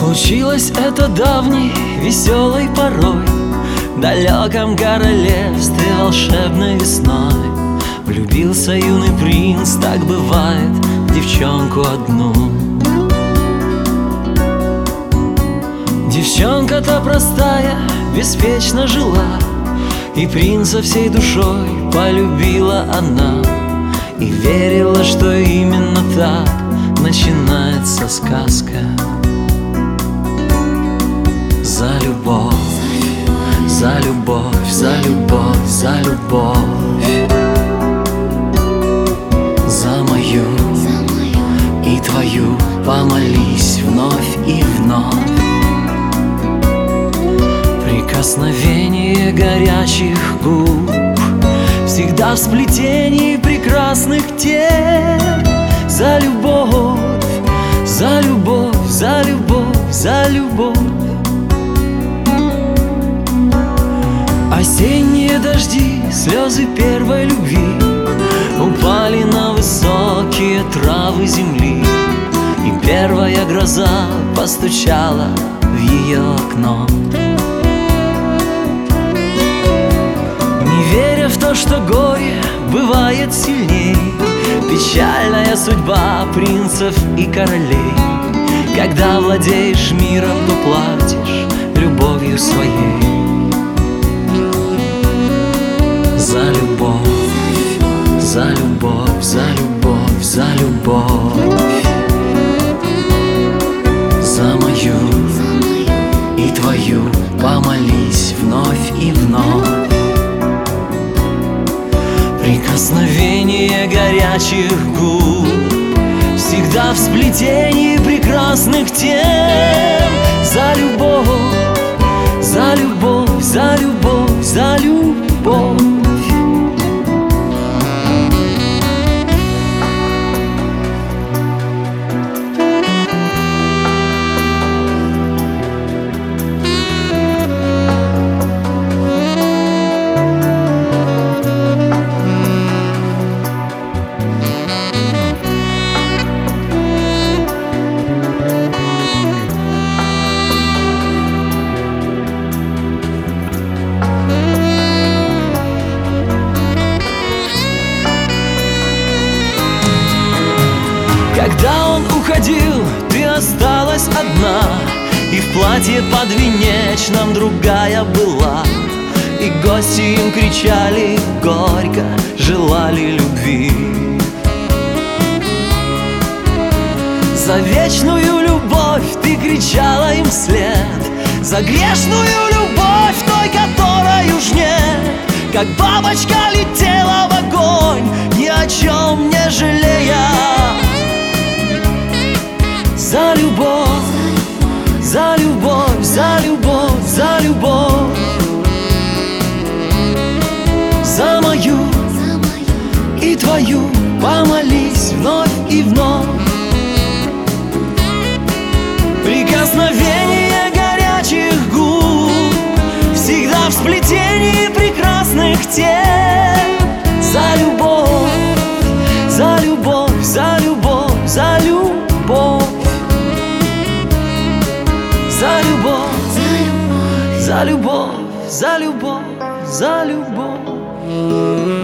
Случилось это давней, веселой порой, в далеком королевстве волшебной весной. Влюбился юный принц, так бывает, в девчонку одну. Девчонка-то простая, беспечно жила, и принца всей душой полюбила она, и верила, что именно так начинается сказка. За любовь, за любовь, за любовь, за любовь, за мою и твою помолись вновь и вновь. Прикосновение горячих губ всегда в сплетении прекрасных тем. За любовь, за любовь, за любовь, за любовь. Осенние дожди, слезы первой любви упали на высокие травы земли, и первая гроза постучала в ее окно. Не веря в то, что горе бывает сильней, печальная судьба принцев и королей. Когда владеешь миром, то платишь любовью своей. За любовь, за любовь, за любовь, за любовь, за мою и твою помолись вновь и вновь. Прикосновение горячих губ всегда в сплетении прекрасных тем. За любовь, за любовь, за любовь, за любовь. Когда он уходил, ты осталась одна, и в платье подвенечном другая была, и гости им кричали горько, желали любви. За вечную любовь ты кричала им вслед, за грешную любовь той, которой уж нет. Как бабочка летела в огонь, ни о чем не жалея. За любовь, за любовь, за любовь, за любовь, за мою и твою помолись вновь и вновь. Прикосновение горячих губ всегда в сплетении прекрасных тем. За любовь, за любовь, за любовь, за любовь. За любовь, за любовь, за любовь, за любовь.